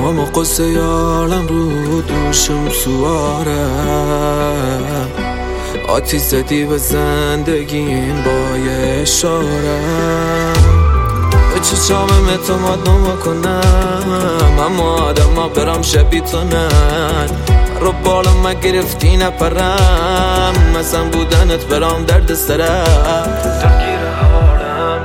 اما قصه یالم رو دوشم سواره، آتیش زدی به زندگیم با یه اشاره. به چشامم اعتماد نمیکنم، اما آدم ها برام شبیه تو نن. رو بالم ما گرفتی نپرم، مثلا بودنت برام درد سره. درگیر حالم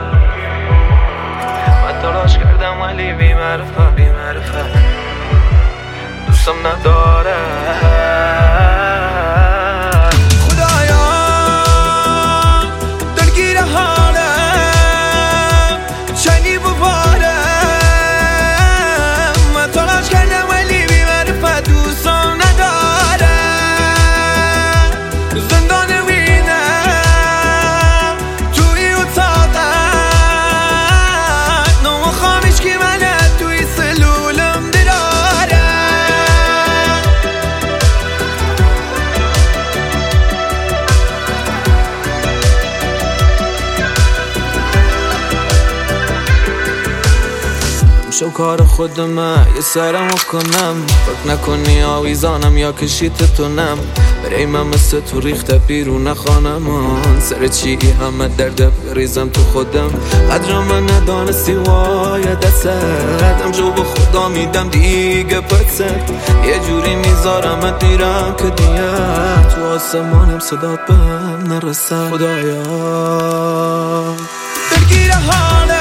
من تلاش کردم ولی بی معرفت دوستم نداره. خدایا درگیر حالم چنی ببارم، من تلاش کردم ولی بی معرفت دوستم نداره. زندان بینم توی اتاقت، نمیخوامیش که منه توی سلولم دراره. شو کار خودمه یه سرمو کنم، فکر نکنی آویزانم یا کشیتتونم. برای من مثل تو ریخته بیرون خانمان، سر چی همه درد بریزم تو خودم. قدر من ندانستی وای دست همجو به خدا میدم دیگه پست. یه جوری میذارم دیرم که دیگه تو آسمانم صدات بهم نرسه. خدایا درگیر حالم